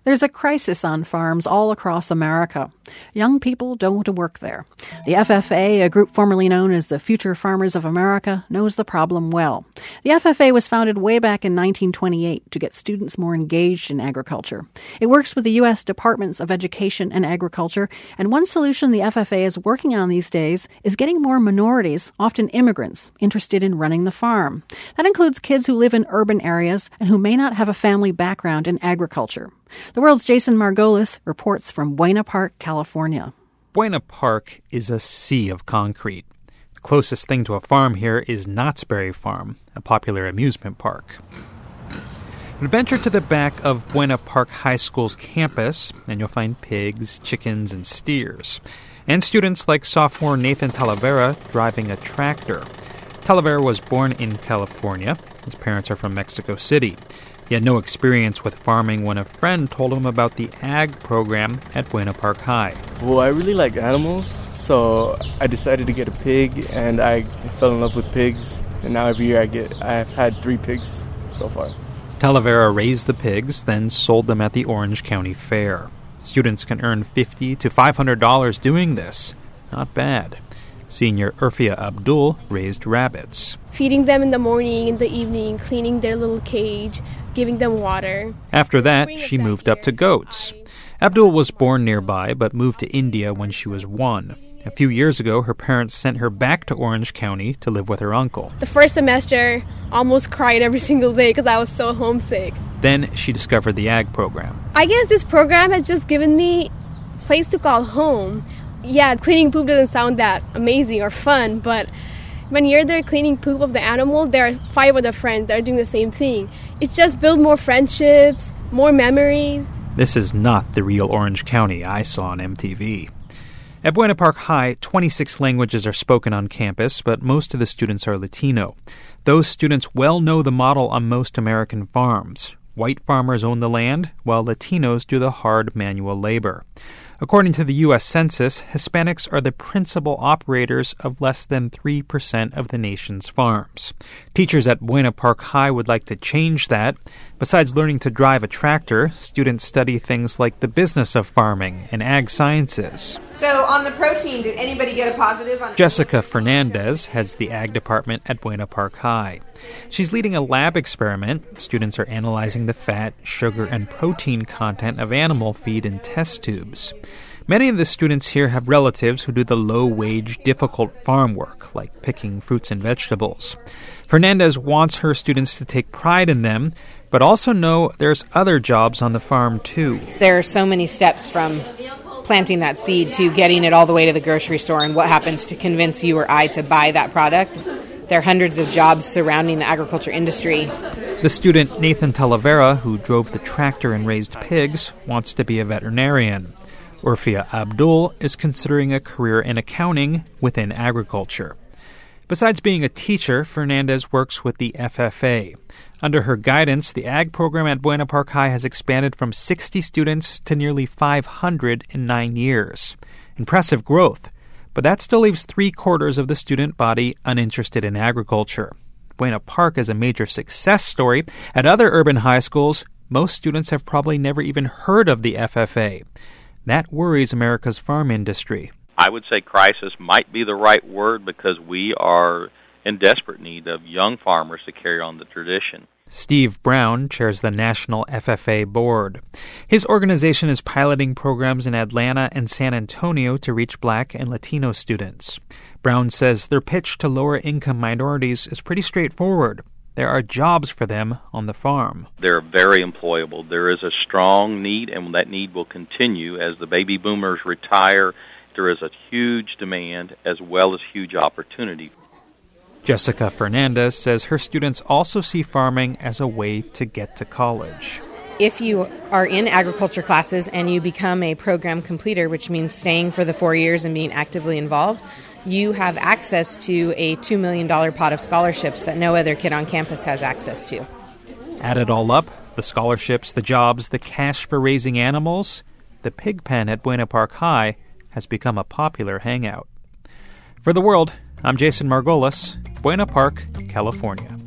There's a crisis on farms all across America. Young people don't want to work there. The FFA, a group formerly known as the Future Farmers of America, knows the problem well. The FFA was founded way back in 1928 to get students more engaged in agriculture. It works with the U.S. Departments of Education and Agriculture, and one solution the FFA is working on these days is getting more minorities, often immigrants, interested in running the farm. That includes kids who live in urban areas and who may not have a family background in agriculture. The World's Jason Margolis reports from Buena Park, California. Buena Park is a sea of concrete. The closest thing to a farm here is Knott's Berry Farm, a popular amusement park. Venture to the back of Buena Park High School's campus, and you'll find pigs, chickens, and steers. And students like sophomore Nathan Talavera driving a tractor. Talavera was born in California. His parents are from Mexico City. He had no experience with farming when a friend told him about the ag program at Buena Park High. Well, I really like animals, so I decided to get a pig, and I fell in love with pigs. And now every year I've had 3 pigs so far. Talavera raised the pigs, then sold them at the Orange County Fair. Students can earn $50 to $500 doing this. Not bad. Senior Urfia Abdul raised rabbits. Feeding them in the morning, in the evening, cleaning their little cage, giving them water. After that, she moved up to goats. Abdul was born nearby, but moved to India when she was 1. A few years ago, her parents sent her back to Orange County to live with her uncle. The first semester, almost cried every single day because I was so homesick. Then she discovered the ag program. I guess this program has just given me a place to call home. Yeah, cleaning poop doesn't sound that amazing or fun, but when you're there cleaning poop of the animal, there are 5 other friends that are doing the same thing. It's just build more friendships, more memories. This is not the real Orange County I saw on MTV. At Buena Park High, 26 languages are spoken on campus, but most of the students are Latino. Those students well know the model on most American farms. White farmers own the land, while Latinos do the hard manual labor. According to the U.S. Census, Hispanics are the principal operators of less than 3% of the nation's farms. Teachers at Buena Park High would like to change that. Besides learning to drive a tractor, students study things like the business of farming and ag sciences. So on the protein, did anybody get a positive on... Jessica Fernandez heads the ag department at Buena Park High. She's leading a lab experiment. Students are analyzing the fat, sugar, and protein content of animal feed in test tubes. Many of the students here have relatives who do the low-wage, difficult farm work, like picking fruits and vegetables. Fernandez wants her students to take pride in them, but also know there's other jobs on the farm, too. There are so many steps from planting that seed to getting it all the way to the grocery store and what happens to convince you or I to buy that product. There are hundreds of jobs surrounding the agriculture industry. The student Nathan Talavera, who drove the tractor and raised pigs, wants to be a veterinarian. Urfia Abdul is considering a career in accounting within agriculture. Besides being a teacher, Fernandez works with the FFA. Under her guidance, the ag program at Buena Park High has expanded from 60 students to nearly 500 in 9 years. Impressive growth. But that still leaves 3/4 of the student body uninterested in agriculture. Buena Park is a major success story. At other urban high schools, most students have probably never even heard of the FFA. That worries America's farm industry. I would say crisis might be the right word because we are in desperate need of young farmers to carry on the tradition. Steve Brown chairs the National FFA Board. His organization is piloting programs in Atlanta and San Antonio to reach Black and Latino students. Brown says their pitch to lower-income minorities is pretty straightforward. There are jobs for them on the farm. They're very employable. There is a strong need, and that need will continue as the baby boomers retire. There is a huge demand as well as huge opportunity. Jessica Fernandez says her students also see farming as a way to get to college. If you are in agriculture classes and you become a program completer, which means staying for the 4 years and being actively involved, you have access to a $2 million pot of scholarships that no other kid on campus has access to. Add it all up, the scholarships, the jobs, the cash for raising animals, the pig pen at Buena Park High has become a popular hangout. For The World, I'm Jason Margolis, Buena Park, California.